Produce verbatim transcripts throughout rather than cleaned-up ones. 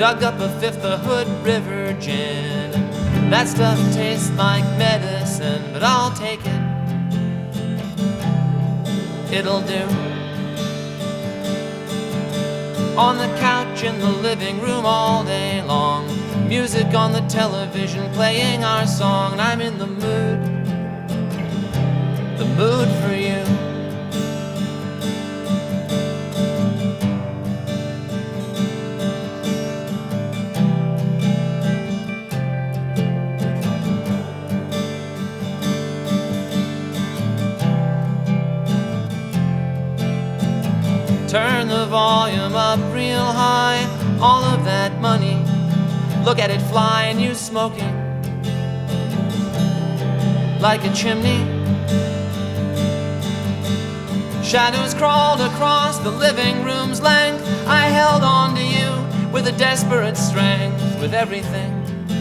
dug up a fifth of Hood River gin. That stuff tastes like medicine, but I'll take it. It'll do. On the couch in the living room all day long, music on the television playing our song, and I'm in the mood, the mood for you. Turn the volume up real high, all of that money, look at it fly, and you smoking like a chimney. Shadows crawled across the living room's length. I held on to you with a desperate strength, with everything,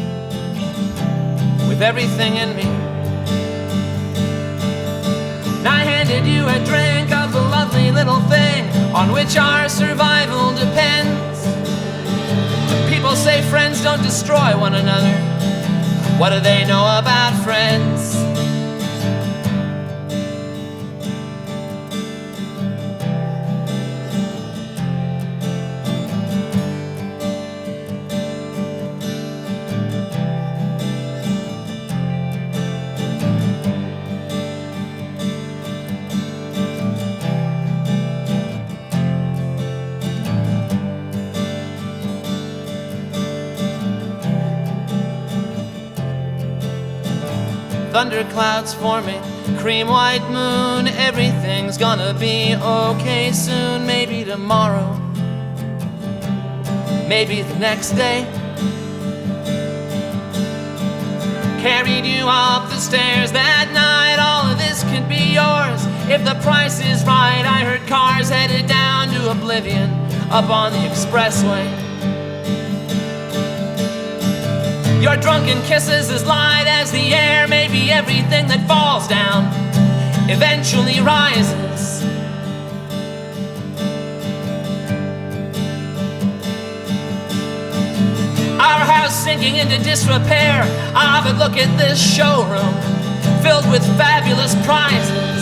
with everything in me. And I handed you a drink of the lovely little thing on which our survival depends. People say friends don't destroy one another. What do they know about friends? Thunderclouds forming, cream white moon. Everything's gonna be okay soon. Maybe tomorrow, maybe the next day. Carried you up the stairs that night. All of this could be yours if the price is right. I heard cars headed down to oblivion up on the expressway. Your drunken kisses as light as the air. Maybe everything that falls down eventually rises. Our house sinking into disrepair. Ah, but look at this showroom filled with fabulous prizes.